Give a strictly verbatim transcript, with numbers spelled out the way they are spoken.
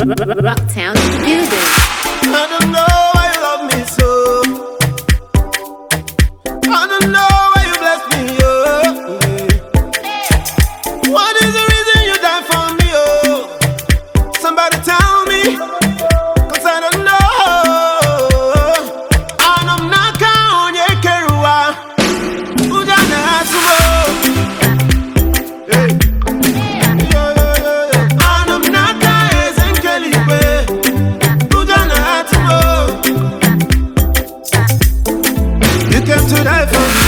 Rocktown Music. I don't know why you love me so. I don't know why you bless me, oh. What is the reason you die for me, oh? Somebody tell me, cause I don't know. And I'm not on your kerua. Ujana hasumo. Hey. Yo, yo, yo, yo. And I'm not going Kelipe. Ujana hasumo. You came to die for me.